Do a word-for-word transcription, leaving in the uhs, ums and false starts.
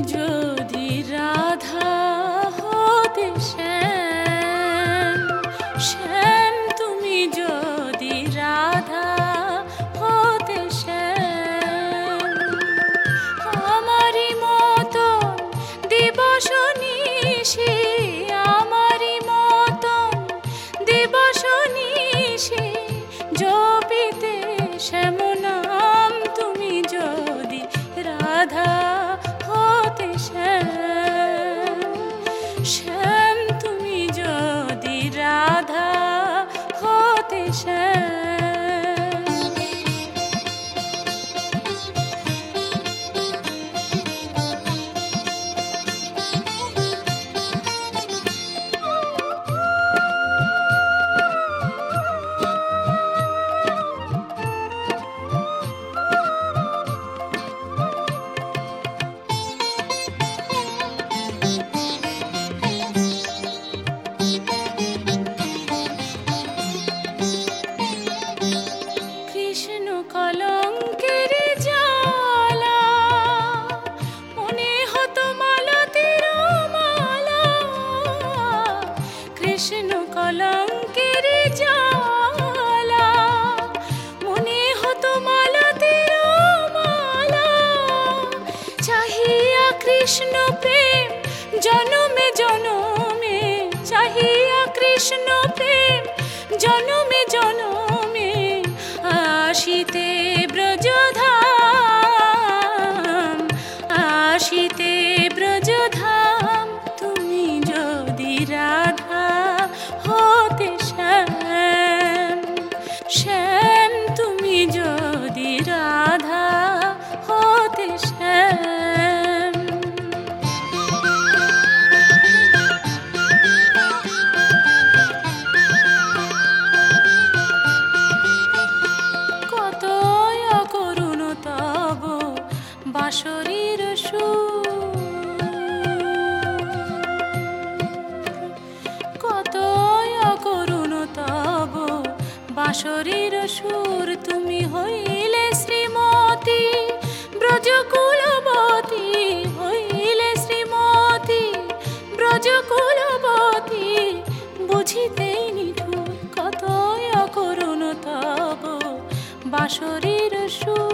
যদি রাধা হতে শ্যাম, শ্যাম তুমি যদি রাধা হতে শ্যাম, আমারই মতন দিবস নিশি, আমারই মতন দিবস নিশি জপিতে শ্যাম নাম তুমি যদি রাধা হতে শ্যাম, শ্যাম তুমি যদি রাধা হতে শ্যাম। কৃষ্ণ কলঙ্কের জ্বালা মনে হতো মালতীর মালা, কৃষ্ণ কলঙ্কের জ্বালা মনে হতো মালতীর মালা, চাহিয়া কৃষ্ণ প্রেম জনমে জনমে, চাহিয়া কৃষ্ণ প্রেম জনমে জনমে আসিতে ব্রজধাম, আসিতে ব্রজধাম তুমি যদি রাধা হতে শ্যাম, শ্যাম তুমি যদি রাধা হতে শ্যাম। কত অকরুণ তব বাঁশরীর সুর, কত অকরুণ তব বাঁশরীর সুর, তুমি হইলে শ্রীমতী ব্রজকুলবতী, হইলে শ্রীমতী ব্রজকুলবতী বুঝিতেই নিঠুর, কত অকরুণ তব বাঁশরীর সুর।